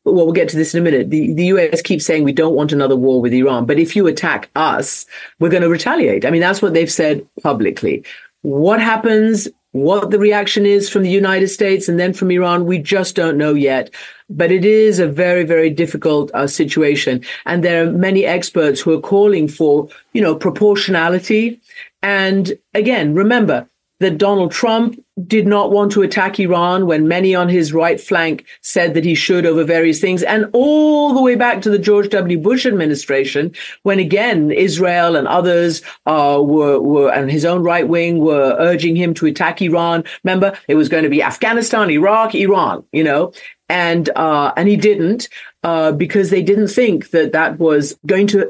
well, we'll get to this in a minute. The, the U S keeps saying we don't want another war with Iran, but if you attack us, we're going to retaliate. I mean, that's what they've said publicly. What happens, what the reaction is from the United States and then from Iran, we just don't know yet. But it is a very, very difficult uh, situation. And there are many experts who are calling for, you know, proportionality. And again, remember that Donald Trump did not want to attack Iran when many on his right flank said that he should over various things. And all the way back to the George W. Bush administration, when again, Israel and others uh, were, were, and his own right wing were urging him to attack Iran. Remember, it was going to be Afghanistan, Iraq, Iran, you know, and, uh, and he didn't, uh, because they didn't think that that was going to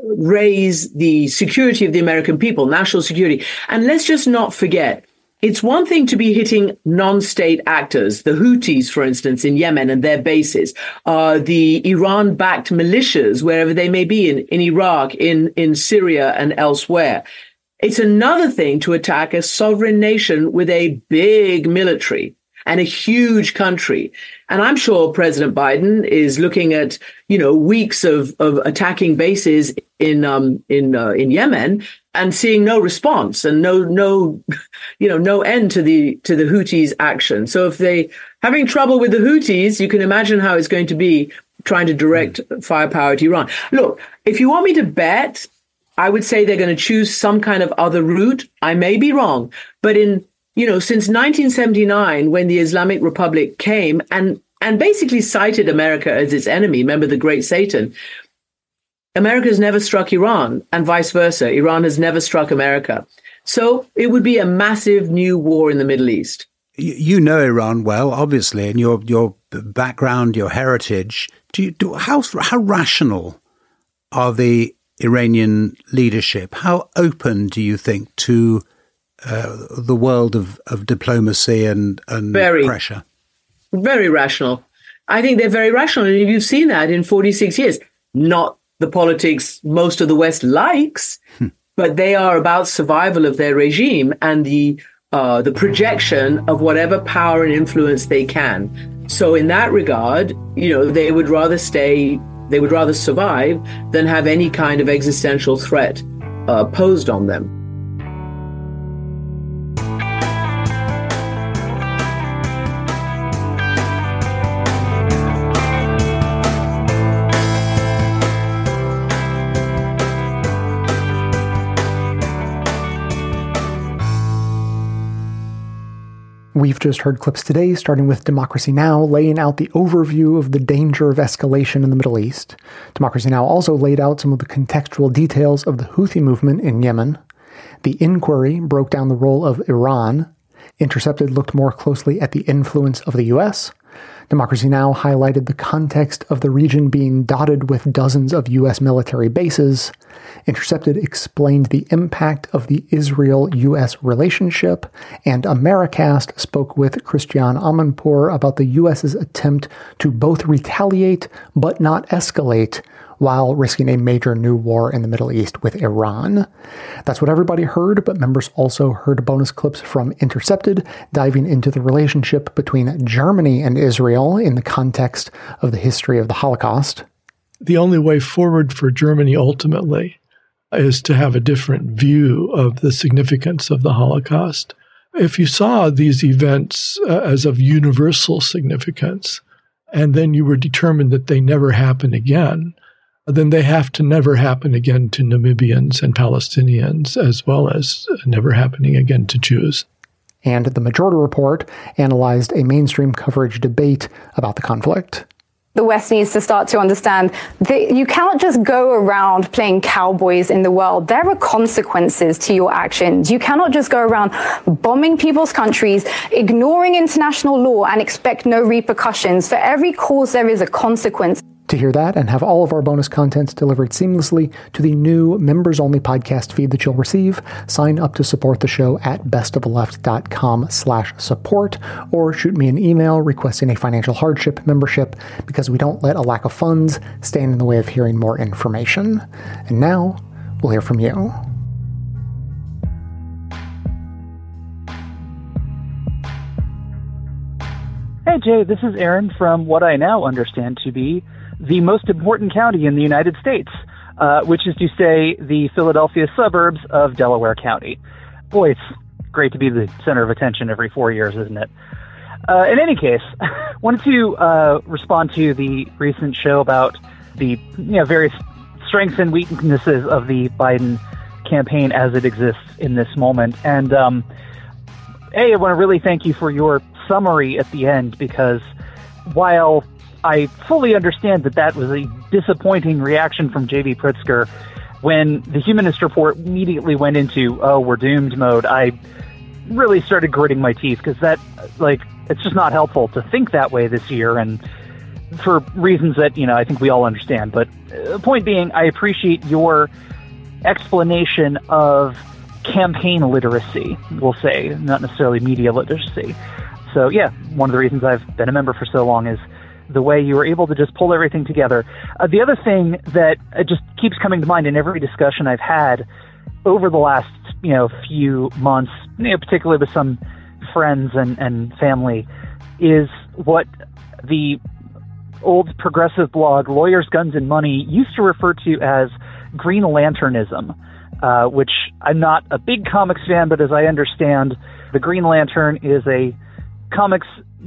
raise the security of the American people, national security. And let's just not forget, it's one thing to be hitting non-state actors, the Houthis, for instance, in Yemen and their bases, uh, the Iran-backed militias, wherever they may be, in, in Iraq, in, in Syria and elsewhere. It's another thing to attack a sovereign nation with a big military and a huge country. And I'm sure President Biden is looking at, you know, weeks of, of attacking bases in um, in uh, in Yemen and seeing no response and no no, you know, no end to the to the Houthis' action. So if they having trouble with the Houthis, you can imagine how it's going to be trying to direct firepower to Iran. Look, if you want me to bet, I would say they're going to choose some kind of other route. I may be wrong, but in You know, since nineteen seventy-nine, when the Islamic Republic came and, and basically cited America as its enemy, remember the Great Satan, America has never struck Iran and vice versa. Iran has never struck America. So it would be a massive new war in the Middle East. You know Iran well, obviously, and your your background, your heritage. Do you, do, how how rational are the Iranian leadership? How open do you think to Uh, the world of, of diplomacy and, and very, pressure? Very rational. I think they're very rational. And you've seen that in forty-six years. Not the politics most of the West likes, hmm. but they are about survival of their regime and the uh, the projection of whatever power and influence they can. So in that regard, you know, they would rather stay, they would rather survive than have any kind of existential threat uh, posed on them. We've just heard clips today, starting with Democracy Now!, laying out the overview of the danger of escalation in the Middle East. Democracy Now! Also laid out some of the contextual details of the Houthi movement in Yemen. The Inquiry broke down the role of Iran. Intercepted looked more closely at the influence of the U S. Democracy Now! Highlighted the context of the region being dotted with dozens of U S military bases. Intercepted explained the impact of the Israel-U S relationship, and Americast spoke with Christiane Amanpour about the U S's attempt to both retaliate but not escalate while risking a major new war in the Middle East with Iran. That's what everybody heard, but members also heard bonus clips from Intercepted, diving into the relationship between Germany and Israel in the context of the history of the Holocaust. The only way forward for Germany ultimately is to have a different view of the significance of the Holocaust. If you saw these events uh, as of universal significance, and then you were determined that they never happen again, then they have to never happen again to Namibians and Palestinians, as well as never happening again to Jews. And the Majority Report analyzed a mainstream coverage debate about the conflict. The West needs to start to understand that you cannot just go around playing cowboys in the world. There are consequences to your actions. You cannot just go around bombing people's countries, ignoring international law, and expect no repercussions. For every cause, there is a consequence. To hear that and have all of our bonus content delivered seamlessly to the new members-only podcast feed that you'll receive, sign up to support the show at bestofleft.com slash support, or shoot me an email requesting a financial hardship membership, because we don't let a lack of funds stand in the way of hearing more information. And now, we'll hear from you. Hey, Jay, this is Aaron from what I now understand to be the most important county in the United States, uh, which is to say the Philadelphia suburbs of Delaware County. Boy, it's great to be the center of attention every four years, isn't it? Uh, in any case, wanted to uh, respond to the recent show about the you know, various strengths and weaknesses of the Biden campaign as it exists in this moment. And, um, A, I want to really thank you for your summary at the end, because while I fully understand that that was a disappointing reaction from J B Pritzker when the Humanist Report immediately went into, oh, we're doomed mode, I really started gritting my teeth, because that, like, it's just not helpful to think that way this year, and for reasons that, you know, I think we all understand. But uh, point being, I appreciate your explanation of campaign literacy, we'll say, not necessarily media literacy. So, yeah, one of the reasons I've been a member for so long is the way you were able to just pull everything together. Uh, the other thing that uh, just keeps coming to mind in every discussion I've had over the last, you know, few months, you know, particularly with some friends and, and family, is what the old progressive blog Lawyers, Guns, and Money used to refer to as Green Lanternism, uh, which I'm not a big comics fan, but as I understand, the Green Lantern is a comics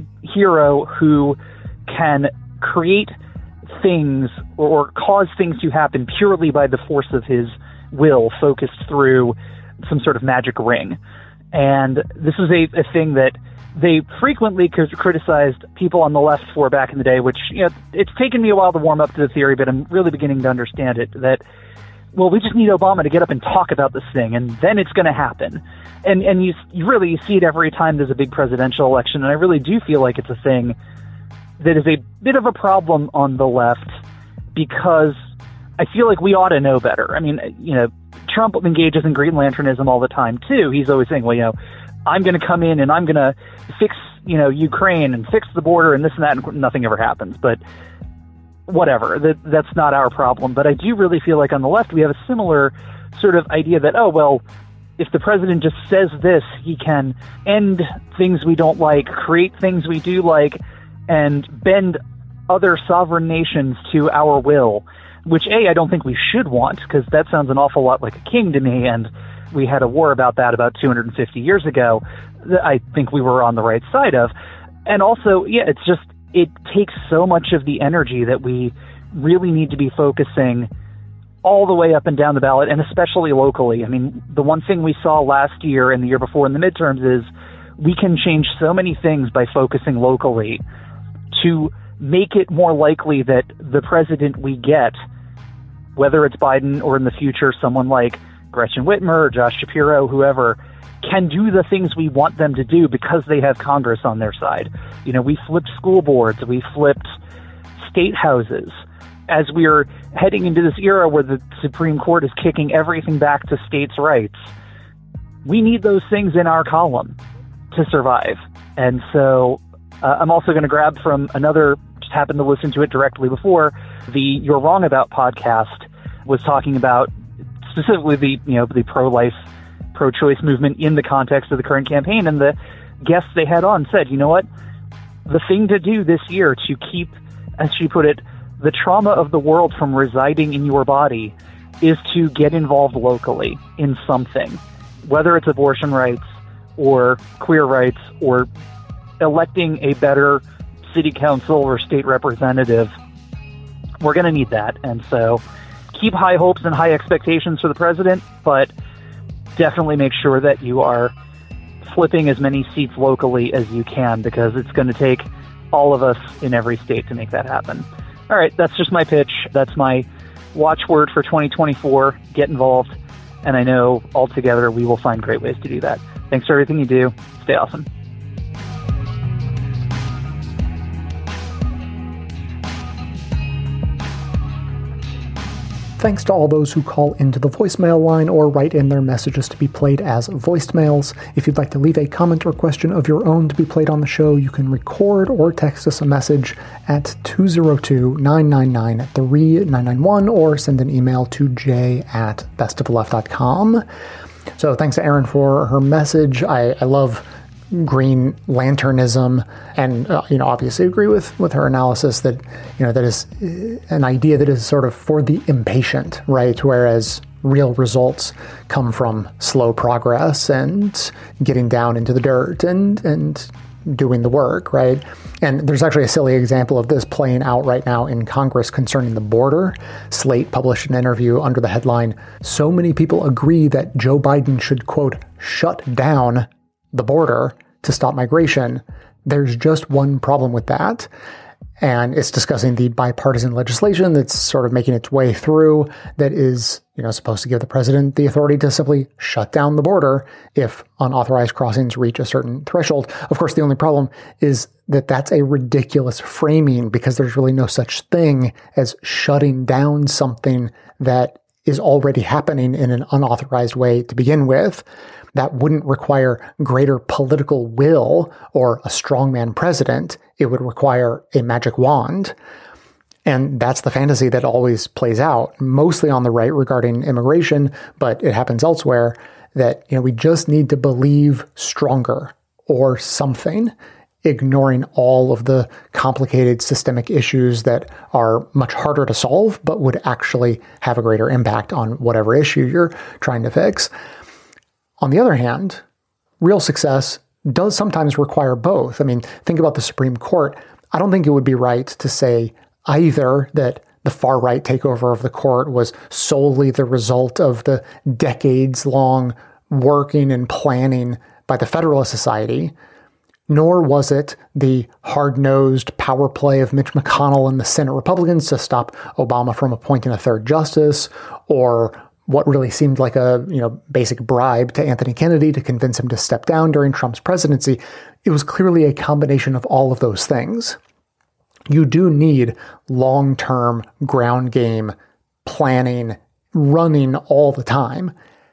hero who can create things or cause things to happen purely by the force of his will, focused through some sort of magic ring. And this is a, a thing that they frequently criticized people on the left for back in the day, which, you know, it's taken me a while to warm up to the theory, but I'm really beginning to understand it, that, well, we just need Obama to get up and talk about this thing, and then it's going to happen. And and you, you really you see it every time there's a big presidential election, and I really do feel like it's a thing that is a bit of a problem on the left, because I feel like we ought to know better. I mean, you know, Trump engages in Green Lanternism all the time, too. He's always saying, well, you know, I'm going to come in and I'm going to fix, you know, Ukraine and fix the border and this and that, and nothing ever happens. But whatever, that that's not our problem. But I do really feel like on the left we have a similar sort of idea that, oh, well, if the president just says this, he can end things we don't like, create things we do like, and bend other sovereign nations to our will, which, A, I don't think we should want, because that sounds an awful lot like a king to me, and we had a war about that about two hundred fifty years ago that I think we were on the right side of. And also, yeah, it's just, it takes so much of the energy that we really need to be focusing all the way up and down the ballot, and especially locally. I mean, the one thing we saw last year and the year before in the midterms is we can change so many things by focusing locally to make it more likely that the president we get, whether it's Biden or in the future someone like Gretchen Whitmer or Josh Shapiro, whoever, can do the things we want them to do because they have Congress on their side. You know, we flipped school boards, we flipped state houses. As we are heading into this era where the Supreme Court is kicking everything back to states' rights, we need those things in our column to survive. And so uh, I'm also going to grab from another, just happened to listen to it directly before, the You're Wrong About podcast was talking about specifically the, you know, the pro-life, pro-choice movement in the context of the current campaign. And the guests they had on said, you know what, the thing to do this year to keep, as she put it, the trauma of the world from residing in your body is to get involved locally in something, whether it's abortion rights or queer rights or electing a better city council or state representative. We're going to need that. And so keep high hopes and high expectations for the president, but definitely make sure that you are flipping as many seats locally as you can, because it's going to take all of us in every state to make that happen. All right, that's just my pitch. That's my watchword for twenty twenty-four. Get involved. And I know altogether we will find great ways to do that. Thanks for everything you do. Stay awesome. Thanks to all those who call into the voicemail line or write in their messages to be played as voicemails. If you'd like to leave a comment or question of your own to be played on the show, you can record or text us a message at two oh two, nine nine nine, three nine nine one or send an email to j at best of the left dot com. So thanks to Erin for her message. I, I love Green Lanternism, and uh, you know, obviously agree with with her analysis that you know that is an idea that is sort of for the impatient, right? Whereas real results come from slow progress and getting down into the dirt and and doing the work, right? And there's actually a silly example of this playing out right now in Congress concerning the border. Slate published an interview under the headline, "So many people agree that Joe Biden should, quote, shut down the border to stop migration. There's just one problem with that." And it's discussing the bipartisan legislation that's sort of making its way through that is, you know, supposed to give the president the authority to simply shut down the border if unauthorized crossings reach a certain threshold. Of course, the only problem is that that's a ridiculous framing because there's really no such thing as shutting down something that is already happening in an unauthorized way to begin with. That wouldn't require greater political will or a strongman president. It would require a magic wand. And that's the fantasy that always plays out, mostly on the right regarding immigration, but it happens elsewhere, that you know we just need to believe stronger or something, ignoring all of the complicated systemic issues that are much harder to solve, but would actually have a greater impact on whatever issue you're trying to fix. On the other hand, real success does sometimes require both. I mean, think about the Supreme Court. I don't think it would be right to say either that the far-right takeover of the court was solely the result of the decades-long working and planning by the Federalist Society, nor was it the hard-nosed power play of Mitch McConnell and the Senate Republicans to stop Obama from appointing a third justice, or what really seemed like a you know basic bribe to Anthony Kennedy to convince him to step down during Trump's presidency. It was clearly a combination of all of those things. You do need long-term ground game planning running all the time.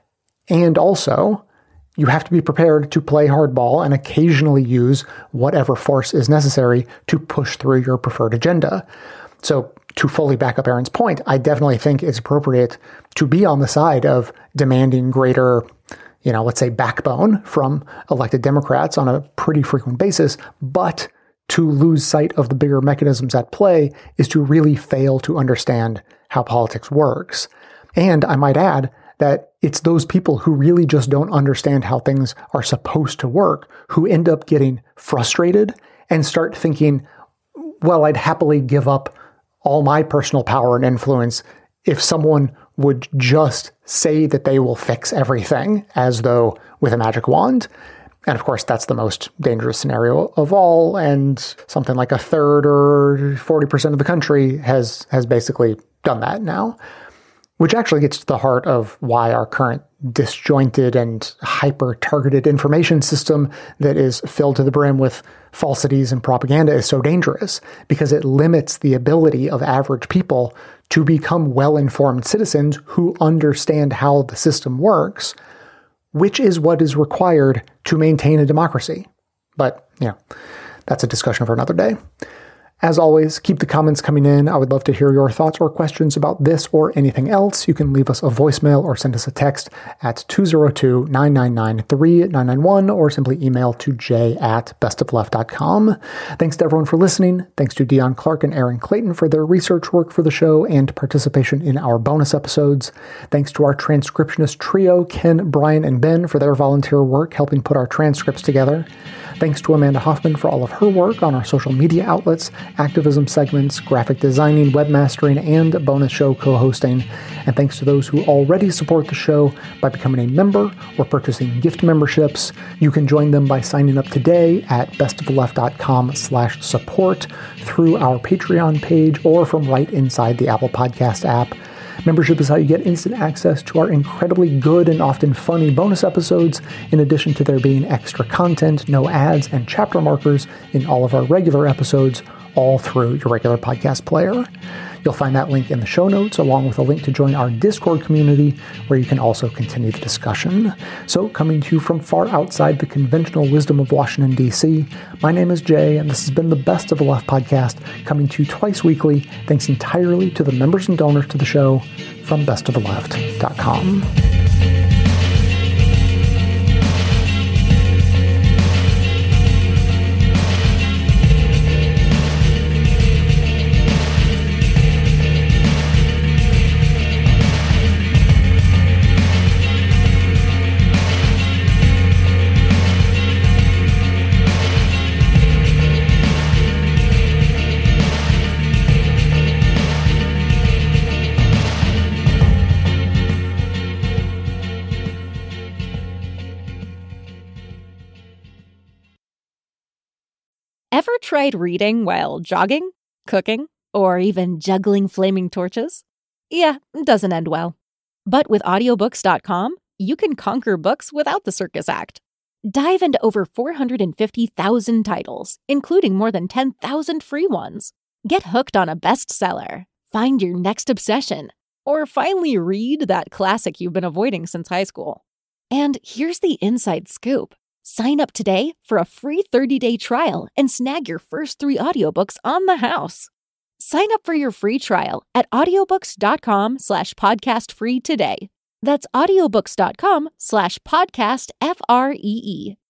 And also, you have to be prepared to play hardball and occasionally use whatever force is necessary to push through your preferred agenda. So to fully back up Aaron's point, I definitely think it's appropriate to be on the side of demanding greater, you know, let's say backbone from elected Democrats on a pretty frequent basis. But to lose sight of the bigger mechanisms at play is to really fail to understand how politics works. And I might add that it's those people who really just don't understand how things are supposed to work who end up getting frustrated and start thinking, well, I'd happily give up all my personal power and influence if someone would just say that they will fix everything as though with a magic wand. And of course, that's the most dangerous scenario of all. And something like a third or forty percent of the country has, has basically done that now, which actually gets to the heart of why our current disjointed and hyper-targeted information system that is filled to the brim with falsities and propaganda is so dangerous, because it limits the ability of average people to become well-informed citizens who understand how the system works, which is what is required to maintain a democracy. But, you know, that's a discussion for another day. As always, keep the comments coming in. I would love to hear your thoughts or questions about this or anything else. You can leave us a voicemail or send us a text at two oh two, nine nine nine, three nine nine one or simply email to j at bestofleft dot com. Thanks to everyone for listening. Thanks to Dion Clark and Aaron Clayton for their research work for the show and participation in our bonus episodes. Thanks to our transcriptionist trio, Ken, Brian, and Ben, for their volunteer work helping put our transcripts together. Thanks to Amanda Hoffman for all of her work on our social media outlets, activism segments, graphic designing, webmastering, and bonus show co-hosting. And thanks to those who already support the show by becoming a member or purchasing gift memberships. You can join them by signing up today at bestofleft.com slash support through our Patreon page or from right inside the Apple Podcast app. Membership is how you get instant access to our incredibly good and often funny bonus episodes, in addition to there being extra content, no ads, and chapter markers in all of our regular episodes, all through your regular podcast player. You'll find that link in the show notes, along with a link to join our Discord community, where you can also continue the discussion. So, coming to you from far outside the conventional wisdom of Washington, D C, my name is Jay, and this has been the Best of the Left podcast, coming to you twice weekly, thanks entirely to the members and donors to the show from best of the left dot com. Ever tried reading while jogging, cooking, or even juggling flaming torches? Yeah, doesn't end well. But with audiobooks dot com, you can conquer books without the circus act. Dive into over four hundred fifty thousand titles, including more than ten thousand free ones. Get hooked on a bestseller, find your next obsession, or finally read that classic you've been avoiding since high school. And here's the inside scoop. Sign up today for a free thirty-day trial and snag your first three audiobooks on the house. Sign up for your free trial at audiobooks dot com slash podcast free today. That's audiobooks dot com slash podcast F R E E.